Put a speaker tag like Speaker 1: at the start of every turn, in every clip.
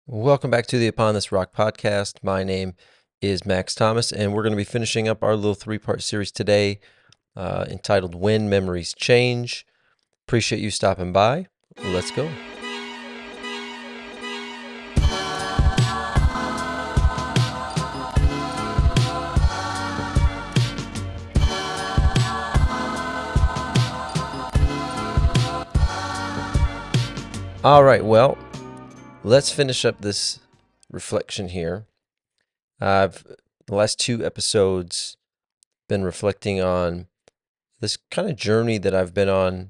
Speaker 1: Welcome back to the Upon This Rock podcast. My name is Max Thomas, and we're going to be finishing up our little three-part series today entitled When Memories Change. Appreciate you stopping by. Let's go. All right, well, let's finish up this reflection here. I've the last two episodes been reflecting on this kind of journey that I've been on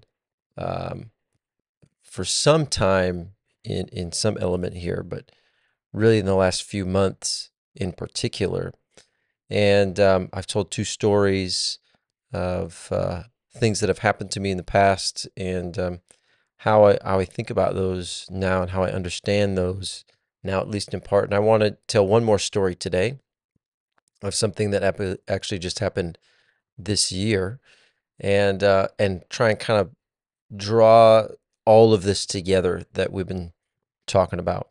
Speaker 1: for some time in some element here, but really in the last few months in particular. And I've told two stories of things that have happened to me in the past and how I think about those now and how I understand those now, at least in part. And I want to tell one more story today of something that actually just happened this year, and try and kind of draw all of this together that we've been talking about.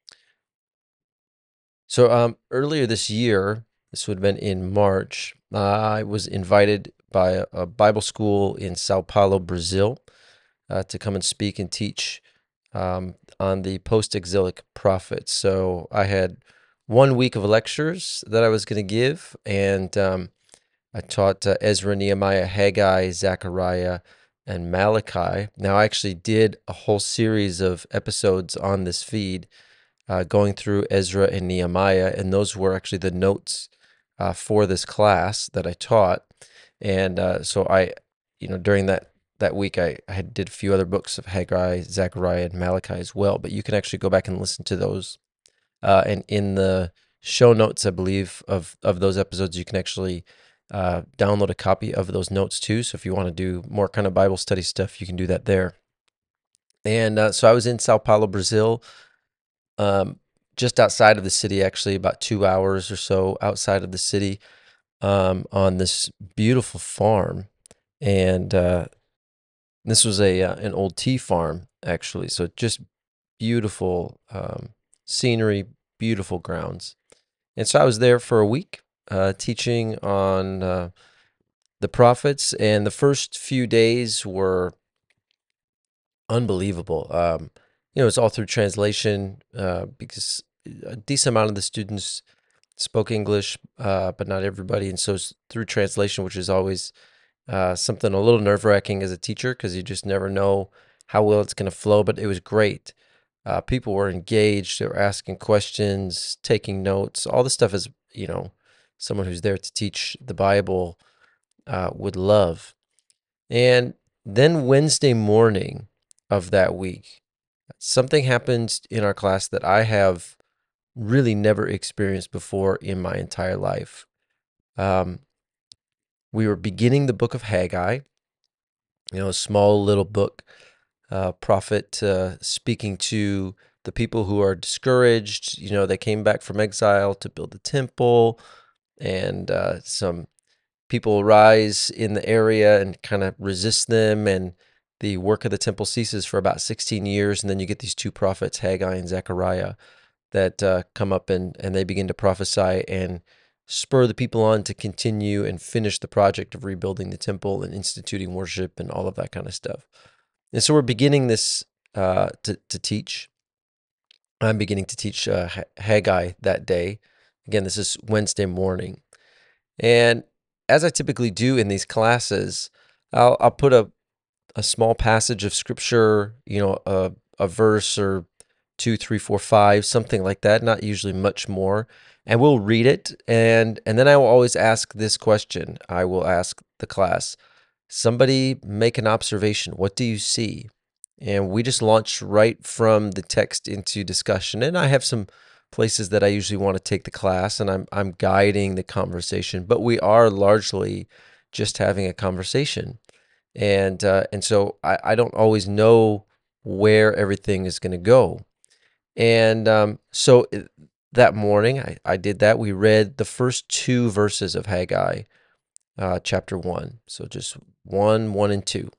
Speaker 1: So earlier this year, this would have been in March, I was invited by a Bible school in Sao Paulo, Brazil, to come and speak and teach on the post-exilic prophets. So I had 1 week of lectures that I was going to give, and I taught Ezra, Nehemiah, Haggai, Zechariah, and Malachi. Now, I actually did a whole series of episodes on this feed going through Ezra and Nehemiah, and those were actually the notes for this class that I taught. And so during that week, I did a few other books of Haggai, Zechariah, and Malachi as well. But you can actually go back and listen to those. And in the show notes, I believe, of those episodes, you can actually download a copy of those notes too. So if you want to do more kind of Bible study stuff, you can do that there. And so I was in Sao Paulo, Brazil, just outside of the city, actually, about 2 hours or so outside of the city, on this beautiful farm. And this was an old tea farm, actually. So just beautiful scenery, beautiful grounds. And so I was there for a week teaching on the prophets, and the first few days were unbelievable. It's all through translation because a decent amount of the students spoke English, but not everybody. And so it's through translation, which is always something a little nerve-wracking as a teacher because you just never know how well it's going to flow. But it was great. People were engaged. They were asking questions, taking notes. All this stuff is, someone who's there to teach the Bible would love. And then Wednesday morning of that week, something happened in our class that I have really never experienced before in my entire life. We were beginning the book of Haggai, a small little book, prophet speaking to the people who are discouraged. They came back from exile to build the temple, and some people rise in the area and kind of resist them, and the work of the temple ceases for about 16 years, and then you get these two prophets, Haggai and Zechariah, that come up and they begin to prophesy and spur the people on to continue and finish the project of rebuilding the temple and instituting worship and all of that kind of stuff. And so we're beginning this to teach. I'm beginning to teach Haggai that day. Again, this is Wednesday morning. And as I typically do in these classes, I'll put a small passage of scripture, a verse or 2, 3, 4, 5, something like that, not usually much more. And we'll read it. And then I will always ask this question. I will ask the class, somebody make an observation. What do you see? And we just launch right from the text into discussion. And I have some places that I usually want to take the class, and I'm guiding the conversation, but we are largely just having a conversation. And so I don't always know where everything is going to go. And so that morning I did that. We read the first two verses of Haggai, chapter 1. So just 1, 1, and 2.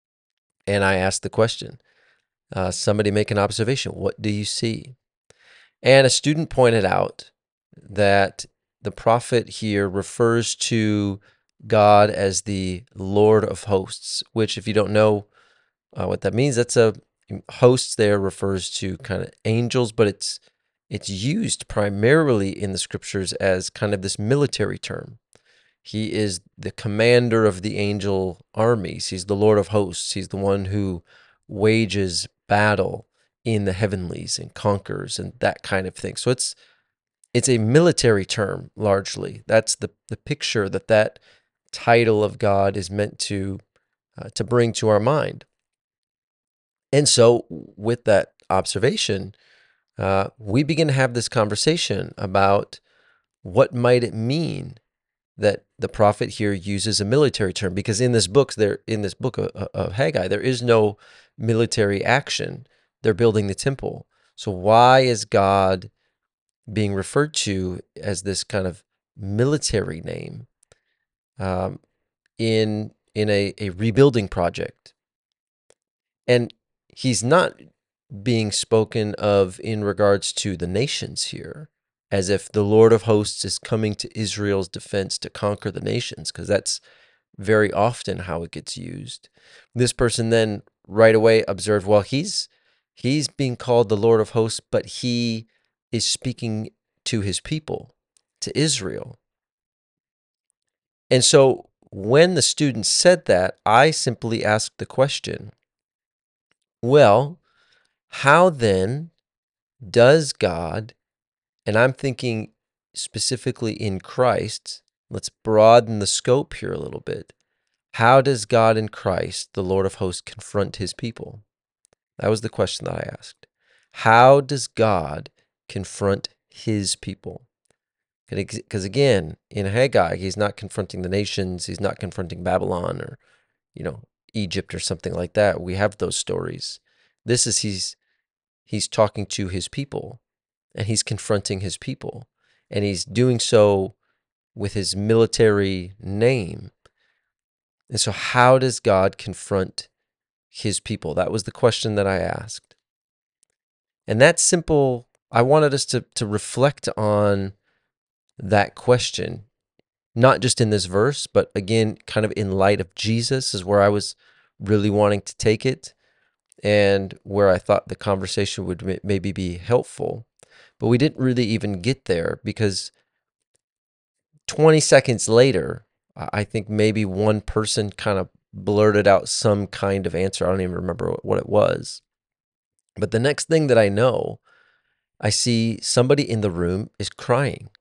Speaker 1: And I asked the question, somebody make an observation. What do you see? And a student pointed out that the prophet here refers to God as the Lord of hosts, which, if you don't know what that means, that's a hosts there refers to kind of angels, but it's used primarily in the scriptures as kind of this military term. He is the commander of the angel armies. He's the Lord of hosts. He's the one who wages battle in the heavenlies and conquers and that kind of thing. So it's a military term largely. That's the picture that title of God is meant to bring to our mind. And so, with that observation, we begin to have this conversation about what might it mean that the prophet here uses a military term, because in this book of Haggai, there is no military action. They're building the temple. So why is God being referred to as this kind of military name um, in a rebuilding project? And he's not being spoken of in regards to the nations here, as if the Lord of hosts is coming to Israel's defense to conquer the nations, because that's very often how it gets used. This person then right away observed, well, he's being called the Lord of hosts, but he is speaking to his people, to Israel. And so when the student said that, I simply asked the question, well, how then does God, and I'm thinking specifically in Christ, let's broaden the scope here a little bit. How does God in Christ, the Lord of hosts, confront his people? That was the question that I asked. How does God confront his people? Because again, in Haggai, he's not confronting the nations, he's not confronting Babylon or, Egypt or something like that. We have those stories. This is he's talking to his people, and he's confronting his people, and he's doing so with his military name. And so how does God confront his people? That was the question that I asked. And that simple, I wanted us to reflect on that question, not just in this verse, but again, kind of in light of Jesus is where I was really wanting to take it, and where I thought the conversation would maybe be helpful. But we didn't really even get there, because 20 seconds later, I think maybe one person kind of blurted out some kind of answer. I don't even remember what it was. But the next thing that I know, I see somebody in the room is crying,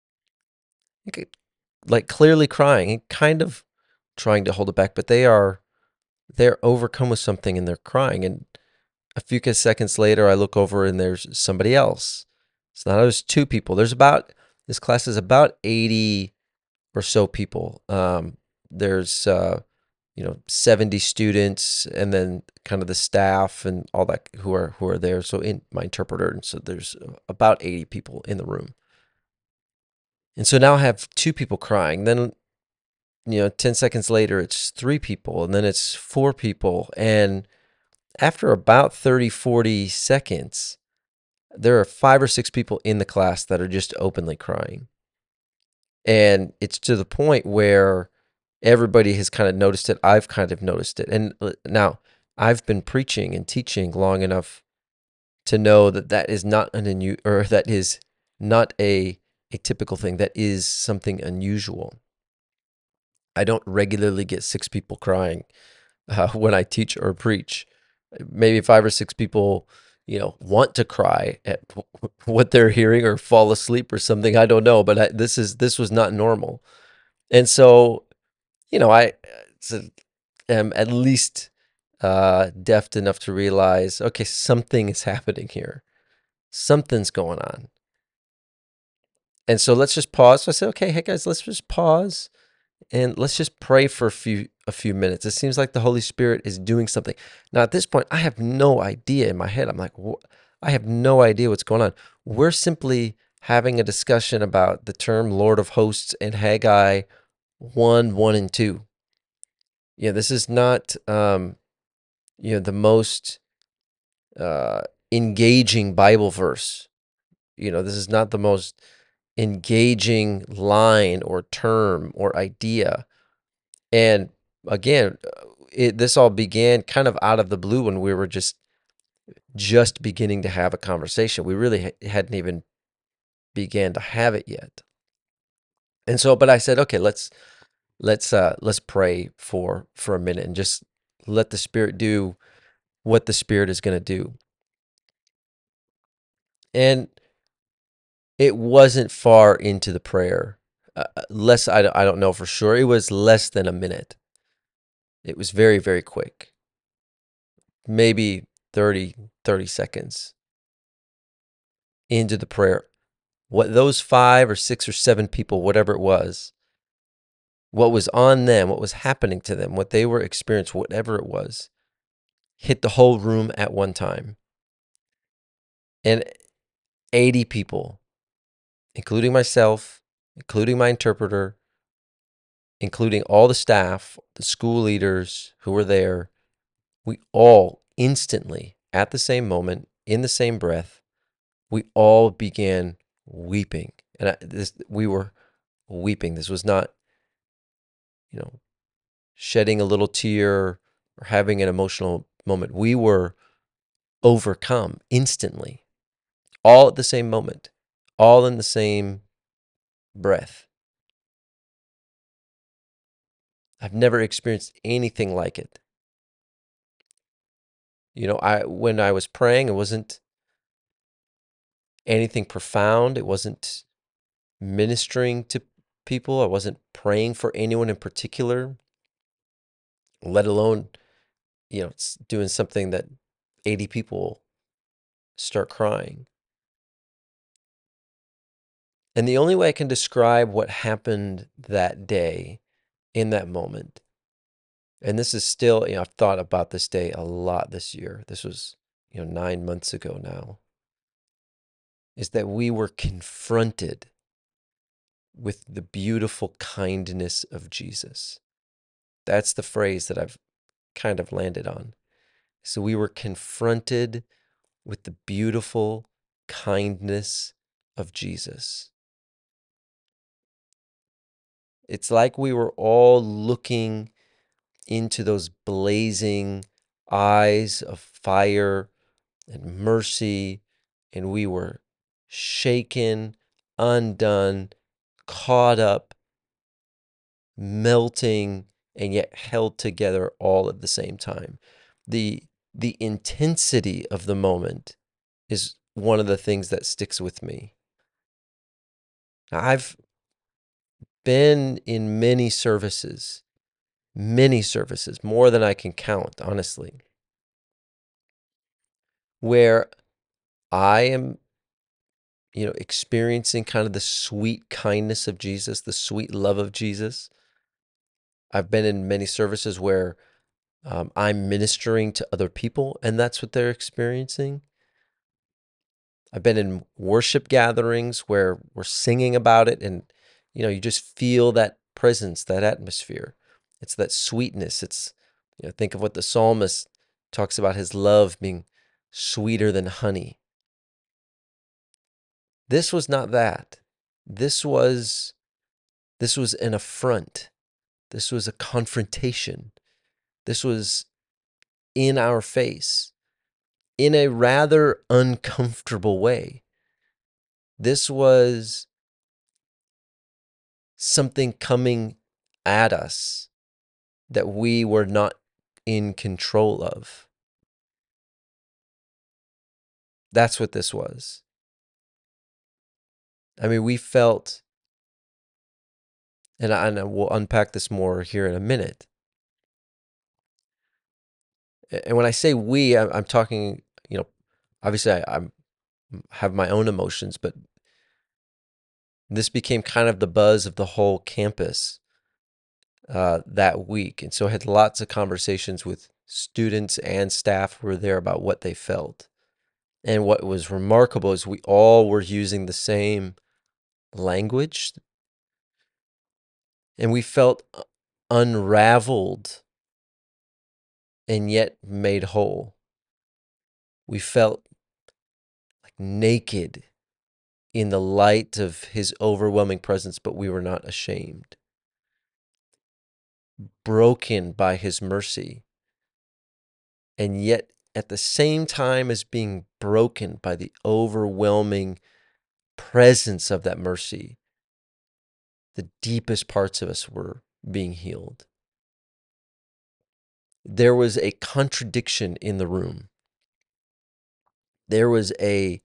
Speaker 1: like clearly crying and kind of trying to hold it back, but they're overcome with something and they're crying. And a few seconds later, I look over and there's somebody else. So now there's two people. This class is about 80 or so people. There's 70 students, and then kind of the staff and all that who are there. So in my interpreter, and so there's about 80 people in the room. And so now I have two people crying. Then 10 seconds later, it's three people, and then it's four people. And after about 30, 40 seconds, there are 5 or 6 people in the class that are just openly crying. And it's to the point where everybody has kind of noticed it. I've kind of noticed it. And now I've been preaching and teaching long enough to know that is not that is not a typical thing. That is something unusual. I don't regularly get 6 people crying when I teach or preach. Maybe 5 or 6 people, want to cry at what they're hearing or fall asleep or something. I don't know, but this was not normal. And so, I am at least deft enough to realize, okay, something is happening here. Something's going on. And so let's just pause. So I said, okay, hey guys, let's just pause and let's just pray for a few minutes. It seems like the Holy Spirit is doing something. Now at this point, I have no idea in my head. I'm like, I have no idea what's going on. We're simply having a discussion about the term Lord of Hosts and Haggai 1, 1, and 2. This is not the most engaging Bible verse. this is not the most engaging line or term or idea. And again, this all began kind of out of the blue when we were just beginning to have a conversation. We really hadn't even began to have it yet. And so, but I said, okay, let's pray for a minute and just let the Spirit do what the Spirit is going to do. And it wasn't far into the prayer. I don't know for sure. It was less than a minute. It was very, very quick. Maybe 30 seconds into the prayer. What those 5 or 6 or 7 people, whatever it was, what was on them, what was happening to them, what they were experiencing, whatever it was, hit the whole room at one time. And 80 people, including myself, including my interpreter, including all the staff, the school leaders who were there, we all instantly, at the same moment, in the same breath, we all began weeping. And we were weeping. This was not, shedding a little tear or having an emotional moment. We were overcome instantly, all at the same moment, all in the same breath. I've never experienced anything like it. When I was praying, it wasn't anything profound. It wasn't ministering to people. I wasn't praying for anyone in particular, let alone, doing something that 80 people start crying. And the only way I can describe what happened that day in that moment, and this is still, I've thought about this day a lot this year. This was, 9 months ago now, is that we were confronted with the beautiful kindness of Jesus. That's the phrase that I've kind of landed on. So we were confronted with the beautiful kindness of Jesus. It's like we were all looking into those blazing eyes of fire and mercy, and we were shaken, undone, caught up, melting, and yet held together all at the same time. The intensity of the moment is one of the things that sticks with me. I've been in many services, more than I can count, honestly, where I am, experiencing kind of the sweet kindness of Jesus, the sweet love of Jesus. I've been in many services where I'm ministering to other people, and that's what they're experiencing. I've been in worship gatherings where we're singing about it, and you just feel that presence, that atmosphere. It's that sweetness. It's think of what the psalmist talks about, his love being sweeter than honey. This was not that. This was an affront. This was a confrontation. This was in our face in a rather uncomfortable way. This was something coming at us that we were not in control of. That's what this was. I mean, we felt, and I will unpack this more here in a minute. And when I say we, I'm talking, obviously I have my own emotions, but this became kind of the buzz of the whole campus that week. And so I had lots of conversations with students and staff who were there about what they felt. And what was remarkable is we all were using the same language, and we felt unraveled and yet made whole. We felt like naked in the light of his overwhelming presence, but we were not ashamed. Broken by his mercy, and yet at the same time as being broken by the overwhelming presence of that mercy, the deepest parts of us were being healed. There was a contradiction in the room. There was a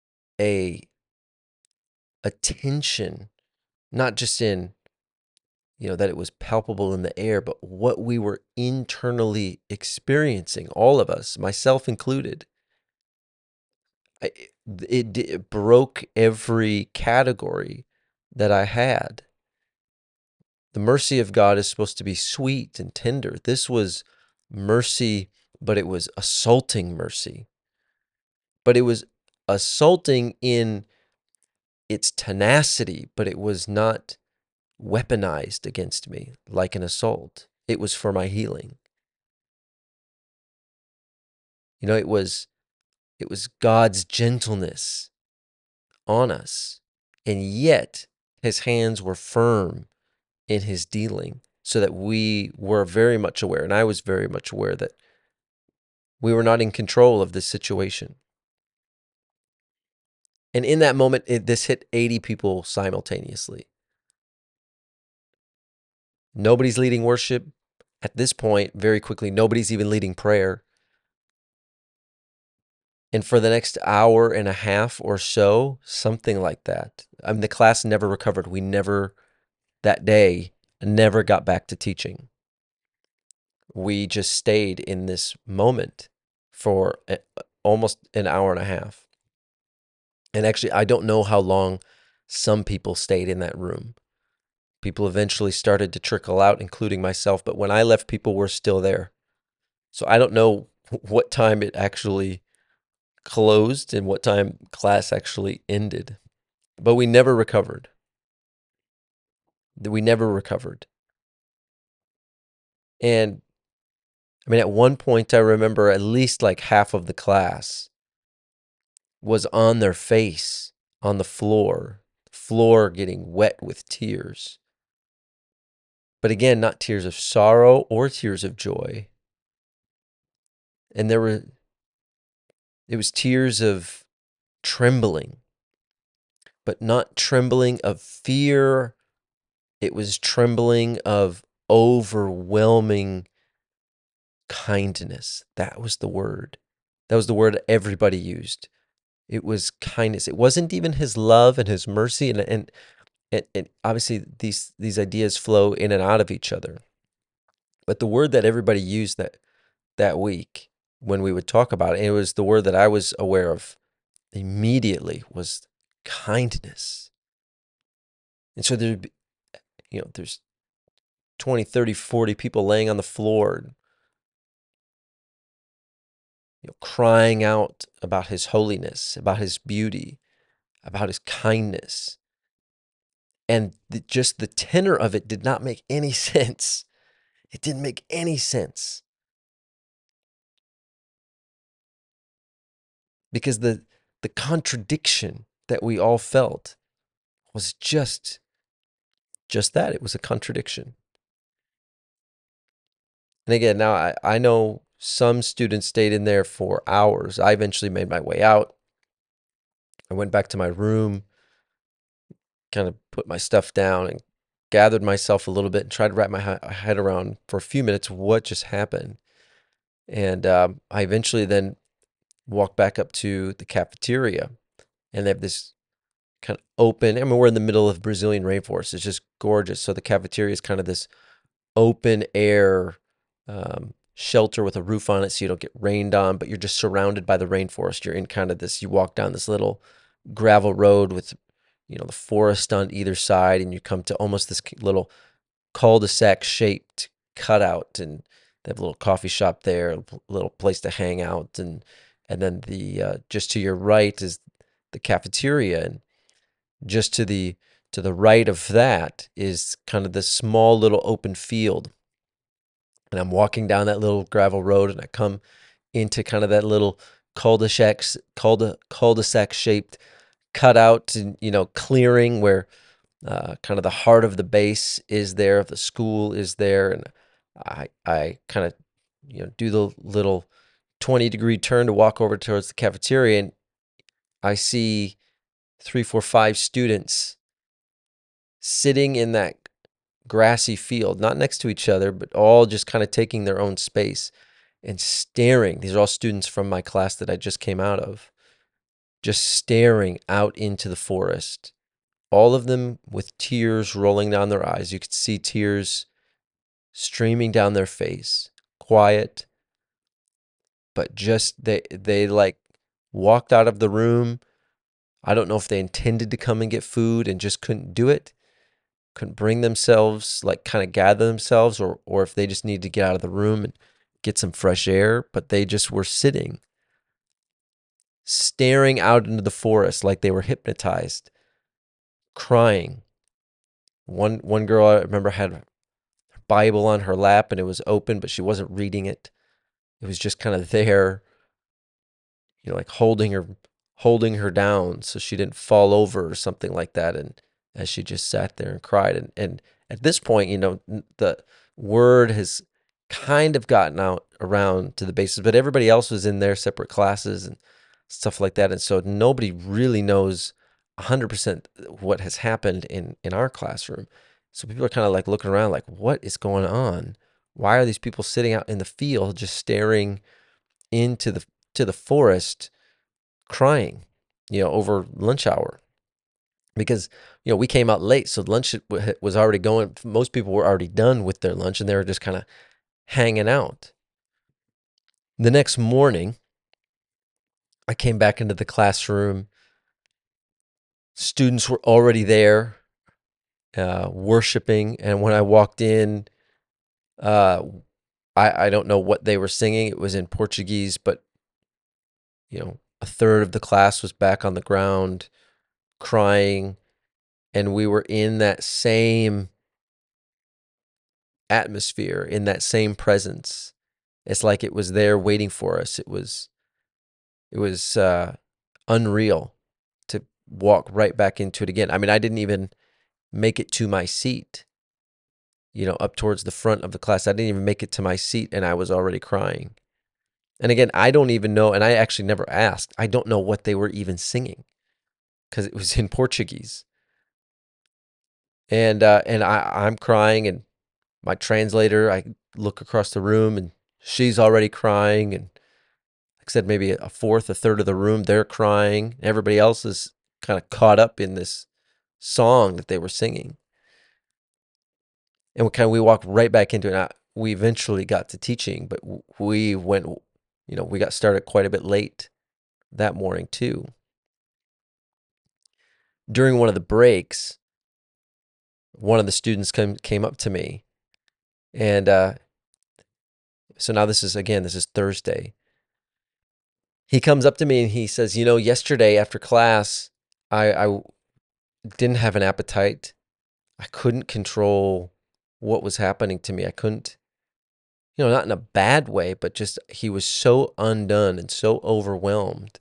Speaker 1: tension, not just in, that it was palpable in the air, but what we were internally experiencing, all of us, myself included. It broke every category that I had. The mercy of God is supposed to be sweet and tender. This was mercy, but it was assaulting mercy. But it was assaulting in its tenacity, but it was not weaponized against me like an assault. It was for my healing. It was God's gentleness on us, and yet his hands were firm in his dealing, so that we were very much aware, and I was very much aware, that we were not in control of this situation. And in that moment, this hit 80 people simultaneously. Nobody's leading worship. At this point, very quickly, nobody's even leading prayer. And for the next hour and a half or so, something like that. I mean, the class never recovered. We never, that day, never got back to teaching. We just stayed in this moment for almost an hour and a half. And actually, I don't know how long some people stayed in that room. People eventually started to trickle out, including myself. But when I left, people were still there. So I don't know what time it actually closed and what time class actually ended. But we never recovered. We never recovered. And I mean, at one point, I remember at least like half of the class was on their face on the floor getting wet with tears. But again, not tears of sorrow or tears of joy. And it was tears of trembling, but not trembling of fear. It was trembling of overwhelming kindness. That was the word. That was the word everybody used. It was kindness. It wasn't even his love and his mercy. And obviously these ideas flow in and out of each other. But the word that everybody used that week when we would talk about it, and it was the word that I was aware of immediately, was kindness. And so there's 20, 30, 40 people laying on the floor, crying out about his holiness, about his beauty, about his kindness. And just the tenor of it did not make any sense. It didn't make any sense. Because the contradiction that we all felt was just that. It was a contradiction. And again, now I know some students stayed in there for hours. I eventually made my way out. I went back to my room, kind of put my stuff down and gathered myself a little bit and tried to wrap my head around for a few minutes what just happened. And I eventually then walked back up to the cafeteria, and they have this kind of open, I mean, we're in the middle of Brazilian rainforest. It's just gorgeous. So the cafeteria is kind of this open air shelter with a roof on it so you don't get rained on, but you're just surrounded by the rainforest. You're in kind of this, you walk down this little gravel road with, the forest on either side, and you come to almost this little cul-de-sac shaped cutout, and they have a little coffee shop there, a little place to hang out, and then the just to your right is the cafeteria, and just to the right of that is kind of this small little open field. And I'm walking down that little gravel road, and I come into kind of that little cul-de-sac shaped cut out and, clearing where kind of the heart of the base is there, the school is there, and I kind of do the little 20-degree turn to walk over towards the cafeteria, and I see 3, 4, 5 students sitting in that grassy field, not next to each other, but all just kind of taking their own space and staring. These are all students from my class that I just came out of, just staring out into the forest. All of them with tears rolling down their eyes. You could see tears streaming down their face, quiet, but just they like walked out of the room. I don't know if they intended to come and get food and just couldn't do it, couldn't bring themselves, like kind of gather themselves, or if they just needed to get out of the room and get some fresh air, but they just were sitting, staring out into the forest like they were hypnotized, crying. One girl I remember had her Bible on her lap and it was open, but she wasn't reading it. It was just kind of there, like holding her down so she didn't fall over or something like that. And as she just sat there and cried, and at this point, the word has kind of gotten out around to the bases, but everybody else was in their separate classes and stuff like that, and so nobody really knows 100% what has happened in our classroom. So people are kind of like looking around like, what is going on? Why are these people sitting out in the field just staring into the forest, crying, over lunch hour? Because we came out late, so lunch was already going. Most people were already done with their lunch, and they were just kind of hanging out. The next morning, I came back into the classroom. Students were already there, worshiping, and when I walked in, uh, I don't know what they were singing. It was in Portuguese, but a third of the class was back on the ground crying, and we were in that same atmosphere, in that same presence. It's like it was there waiting for us. It was unreal to walk right back into it again. I mean, I didn't even make it to my seat, up towards the front of the class. I didn't even make it to my seat, and I was already crying. And again, I don't even know, and I actually never asked. I don't know what they were even singing because it was in Portuguese. And I'm crying, and my translator, I look across the room, and she's already crying, and like I said, maybe a third of the room, they're crying. Everybody else is kind of caught up in this song that they were singing. And we walked right back into it. We eventually got to teaching, but we went, we got started quite a bit late that morning too. During one of the breaks, one of the students came up to me, and so now this is Thursday. He comes up to me and he says, yesterday after class, I didn't have an appetite. I couldn't control what was happening to me. I couldn't, not in a bad way, but just he was so undone and so overwhelmed,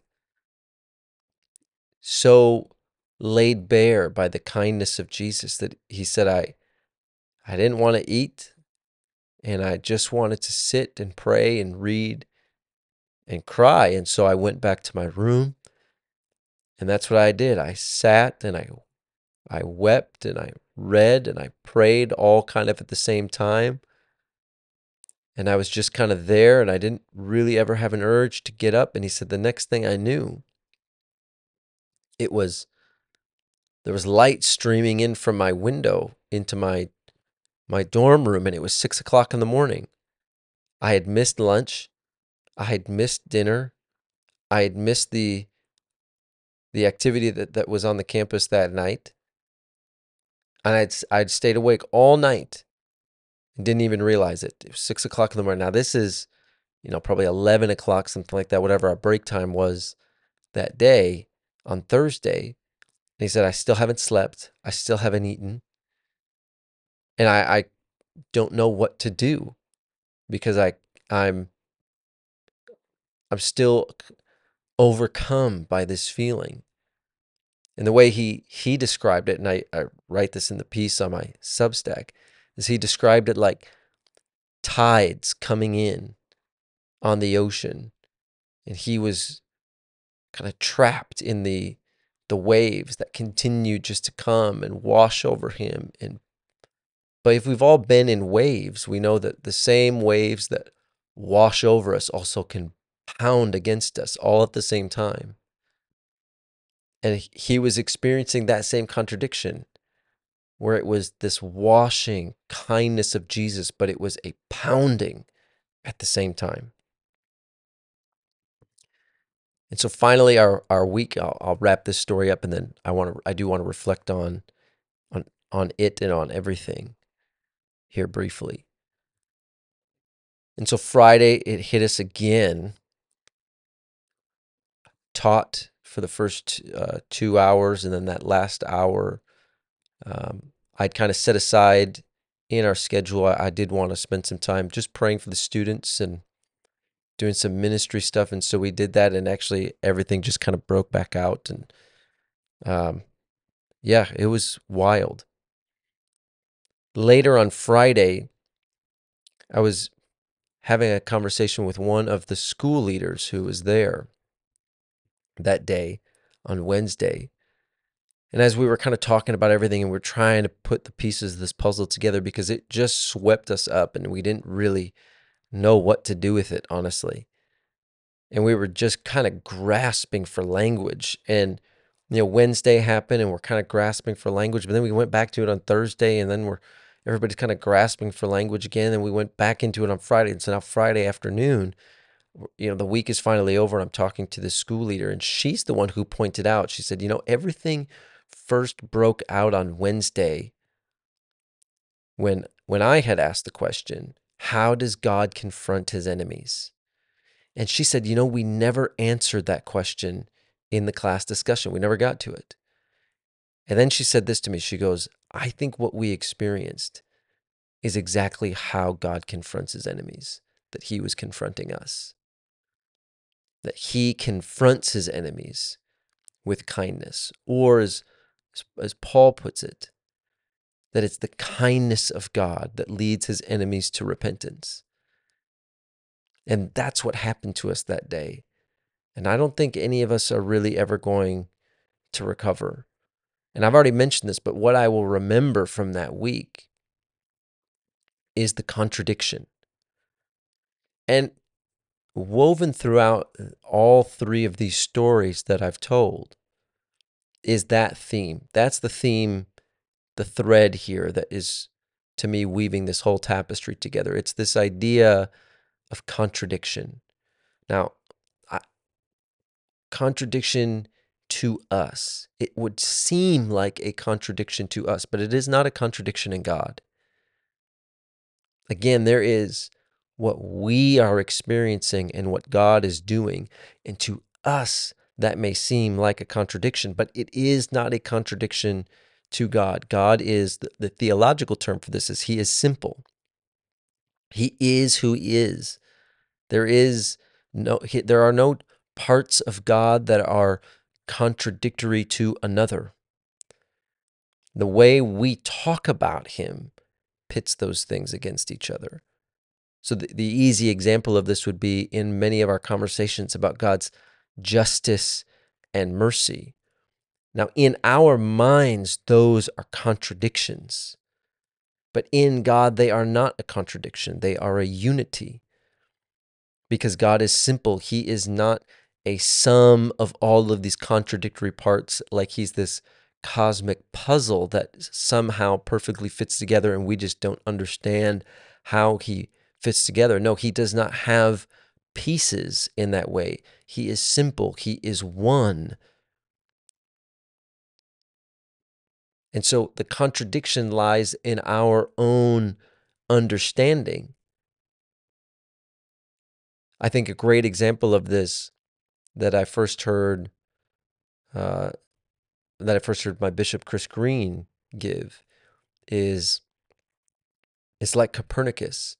Speaker 1: so laid bare by the kindness of Jesus that he said, I didn't want to eat, and I just wanted to sit and pray and read and cry. And so I went back to my room, and that's what I did. I sat and I wept and I read and I prayed all kind of at the same time. And I was just kind of there, and I didn't really ever have an urge to get up. And he said the next thing I knew, there was light streaming in from my window into my dorm room, and it was 6 o'clock in the morning. I had missed lunch. I had missed dinner. I had missed the activity that was on the campus that night. And I'd stayed awake all night and didn't even realize it. It was 6 o'clock in the morning. Now this is, probably 11 o'clock, something like that, whatever our break time was that day on Thursday. And he said, I still haven't slept. I still haven't eaten. And I don't know what to do because I'm still overcome by this feeling. And the way he described it, and I write this in the piece on my Substack, is he described it like tides coming in on the ocean, and he was kind of trapped in the waves that continued just to come and wash over him. And but if we've all been in waves, we know that the same waves that wash over us also can pound against us all at the same time. And he was experiencing that same contradiction, where it was this washing kindness of Jesus, but it was a pounding at the same time. And so finally, our week, I'll wrap this story up, and then I do want to reflect on it and on everything here briefly. And so Friday, it hit us again. Taught for the first 2 hours, and then that last hour, I'd kind of set aside in our schedule. I did want to spend some time just praying for the students and doing some ministry stuff, and so we did that, and actually everything just kind of broke back out, and yeah, it was wild. Later on Friday, I was having a conversation with one of the school leaders who was there that day on Wednesday. And as we were kind of talking about everything, and we're trying to put the pieces of this puzzle together, because it just swept us up and we didn't really know what to do with it, honestly. And we were just kind of grasping for language. And, Wednesday happened and we're kind of grasping for language, but then we went back to it on Thursday, and then everybody's kind of grasping for language again. And we went back into it on Friday. And so now Friday afternoon, the week is finally over, and I'm talking to the school leader, and she's the one who pointed out, she said, everything first broke out on Wednesday when I had asked the question, how does God confront his enemies? And she said, we never answered that question in the class discussion. We never got to it. And then she said this to me. She goes, I think what we experienced is exactly how God confronts his enemies, that he was confronting us, that he confronts his enemies with kindness, or as Paul puts it, that it's the kindness of God that leads his enemies to repentance. And that's what happened to us that day. And I don't think any of us are really ever going to recover. And I've already mentioned this, but what I will remember from that week is the contradiction. And woven throughout all three of these stories that I've told is that theme. That's the theme, the thread here that is, to me, weaving this whole tapestry together. It's this idea of contradiction. Now, contradiction to us. It would seem like a contradiction to us, but it is not a contradiction in God. Again, there is what we are experiencing and what God is doing. And to us, that may seem like a contradiction, but it is not a contradiction to God. God is, the theological term for this is, he is simple. He is who he is. There are no parts of God that are contradictory to another. The way we talk about him pits those things against each other. So the easy example of this would be in many of our conversations about God's justice and mercy. Now, in our minds, those are contradictions. But in God, they are not a contradiction. They are a unity. Because God is simple. He is not a sum of all of these contradictory parts, like he's this cosmic puzzle that somehow perfectly fits together and we just don't understand how he fits together. No, he does not have pieces in that way. He is simple. He is one. And so the contradiction lies in our own understanding. I think a great example of this that I first heard uh, my Bishop Chris Green give is it's like Copernicus,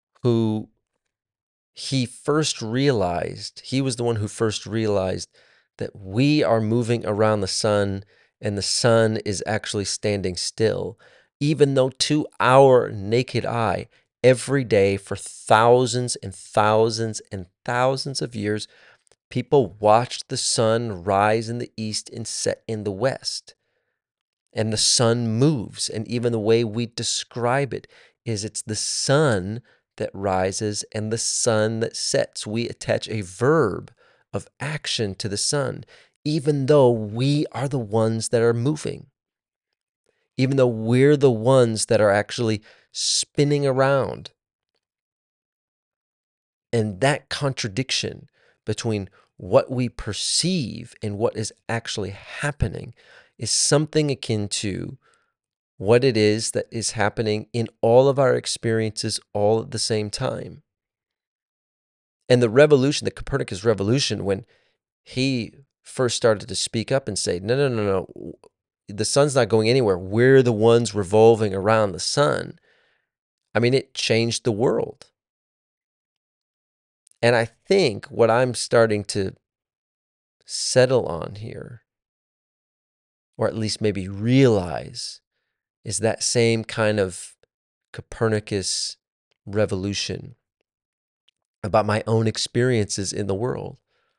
Speaker 1: who he was the one who first realized that we are moving around the sun and the sun is actually standing still, even though to our naked eye, every day for thousands and thousands and thousands of years, people watched the sun rise in the east and set in the west. And the sun moves, and even the way we describe it is it's the sun that rises and the sun that sets. We attach a verb of action to the sun, even though we are the ones that are moving, even though we're the ones that are actually spinning around. And that contradiction between what we perceive and what is actually happening is something akin to what it is that is happening in all of our experiences all at the same time. And the revolution, the Copernicus revolution, when he first started to speak up and say, no, the sun's not going anywhere. We're the ones revolving around the sun. I mean, it changed the world. And I think what I'm starting to settle on here, or at least maybe realize, is that same kind of Copernicus revolution about my own experiences in the world.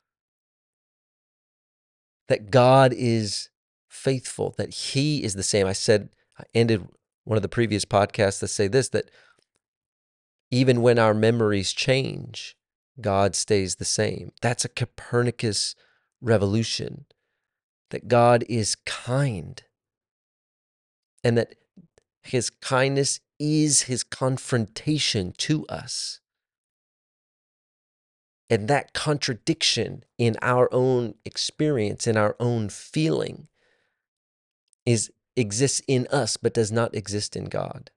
Speaker 1: That God is faithful, that He is the same. I ended one of the previous podcasts to say this, that even when our memories change, God stays the same. That's a Copernicus revolution, that God is kind and that His kindness is His confrontation to us. And that contradiction in our own experience, in our own feeling, exists in us, but does not exist in God.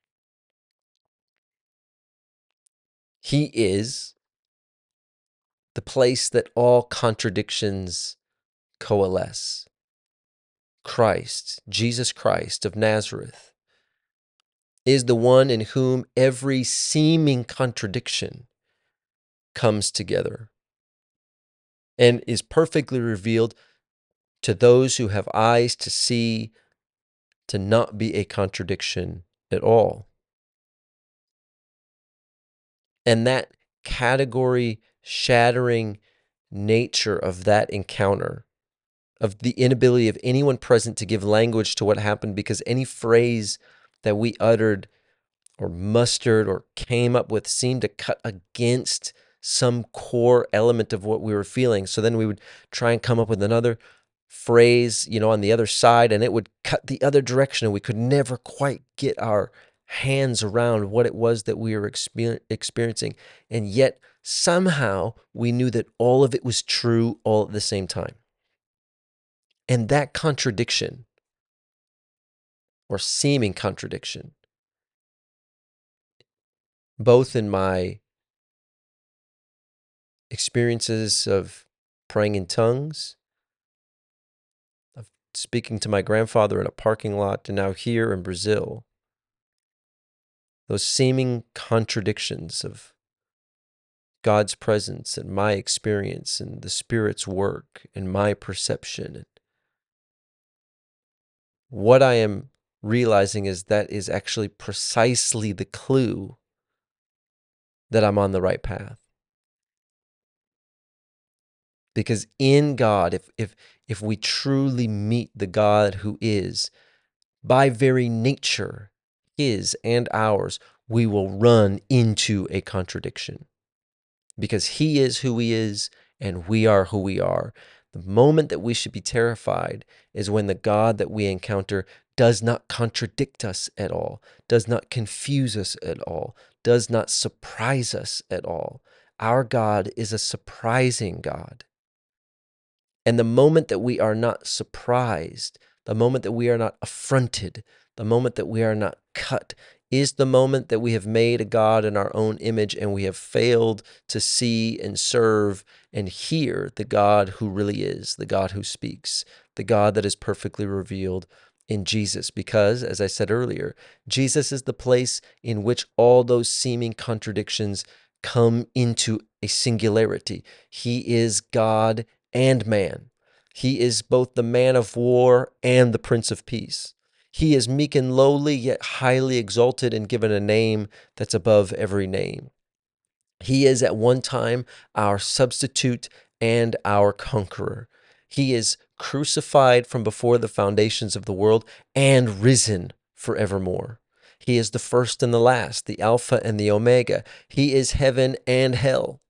Speaker 1: He is the place that all contradictions coalesce. Christ, Jesus Christ of Nazareth, is the one in whom every seeming contradiction comes together and is perfectly revealed to those who have eyes to see to not be a contradiction at all. And that category shattering nature of that encounter, of the inability of anyone present to give language to what happened, because any phrase that we uttered or mustered or came up with seemed to cut against some core element of what we were feeling. So then we would try and come up with another phrase, on the other side, and it would cut the other direction, and we could never quite get our hands around what it was that we were experiencing. And yet somehow we knew that all of it was true all at the same time. And that contradiction, or seeming contradiction, both in my experiences of praying in tongues, of speaking to my grandfather in a parking lot, and now here in Brazil, those seeming contradictions of God's presence and my experience and the Spirit's work and my perception. And what I am realizing is that is actually precisely the clue that I'm on the right path. Because in God, if we truly meet the God who is, by very nature, His and ours, we will run into a contradiction. Because He is who He is and we are who we are. The moment that we should be terrified is when the God that we encounter does not contradict us at all, does not confuse us at all, does not surprise us at all. Our God is a surprising God. And the moment that we are not surprised, the moment that we are not affronted, the moment that we are not cut, is the moment that we have made a God in our own image and we have failed to see and serve and hear the God who really is, the God who speaks, the God that is perfectly revealed in Jesus. Because, as I said earlier, Jesus is the place in which all those seeming contradictions come into a singularity. He is God and man. He is both the man of war and the Prince of Peace. He is meek and lowly, yet highly exalted and given a name that's above every name. He is at one time our substitute and our conqueror. He is crucified from before the foundations of the world and risen forevermore. He is the first and the last, the Alpha and the Omega. He is heaven and hell.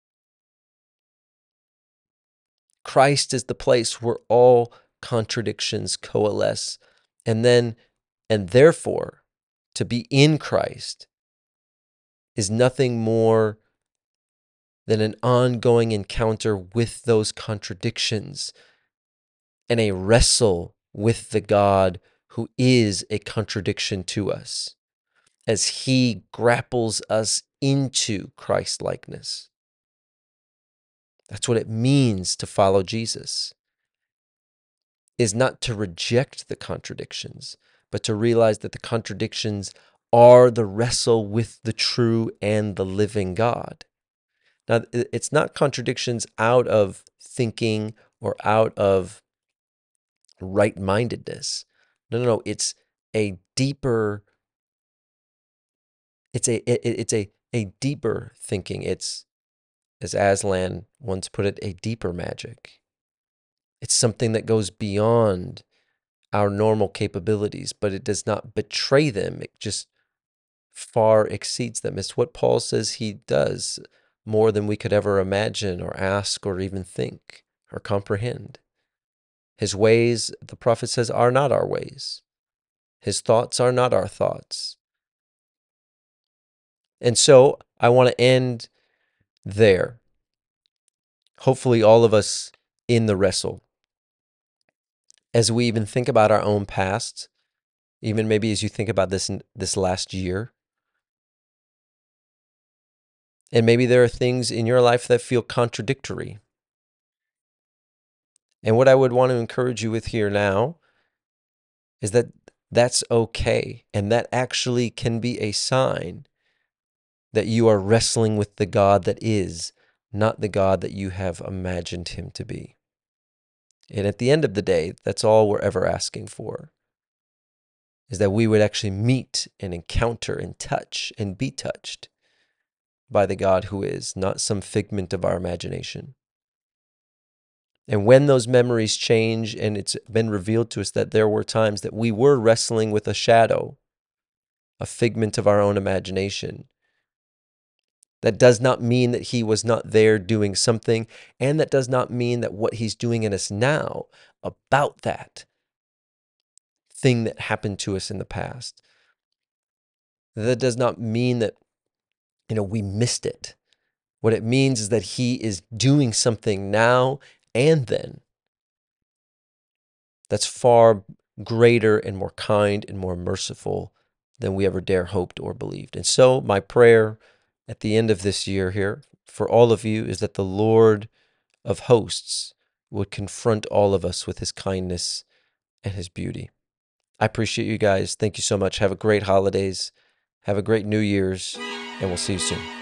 Speaker 1: Christ is the place where all contradictions coalesce. And therefore, to be in Christ is nothing more than an ongoing encounter with those contradictions and a wrestle with the God who is a contradiction to us as he grapples us into Christ-likeness. That's what it means to follow Jesus, is not to reject the contradictions, but to realize that the contradictions are the wrestle with the true and the living God. Now, it's not contradictions out of thinking or out of right-mindedness. No. It's a deeper. It's a deeper thinking. It's, as Aslan once put it, a deeper magic. It's something that goes beyond our normal capabilities, but it does not betray them. It just far exceeds them. It's what Paul says he does more than we could ever imagine or ask or even think or comprehend. His ways, the prophet says, are not our ways. His thoughts are not our thoughts. And so I want to end there. Hopefully all of us in the wrestle, as we even think about our own past, even maybe as you think about this last year, and maybe there are things in your life that feel contradictory. And what I would want to encourage you with here now is that that's okay. And that actually can be a sign that you are wrestling with the God that is, not the God that you have imagined him to be. And at the end of the day, that's all we're ever asking for, is that we would actually meet and encounter and touch and be touched by the God who is, not some figment of our imagination. And when those memories change and it's been revealed to us that there were times that we were wrestling with a shadow, a figment of our own imagination, that does not mean that he was not there doing something, and that does not mean that what he's doing in us now about that thing that happened to us in the past, that does not mean that, we missed it. What it means is that he is doing something now and then that's far greater and more kind and more merciful than we ever dare hoped or believed. And so my prayer at the end of this year here for all of you is that the Lord of hosts would confront all of us with his kindness and his beauty. I appreciate you guys. Thank you so much. Have a great holidays. Have a great New Year's, and we'll see you soon.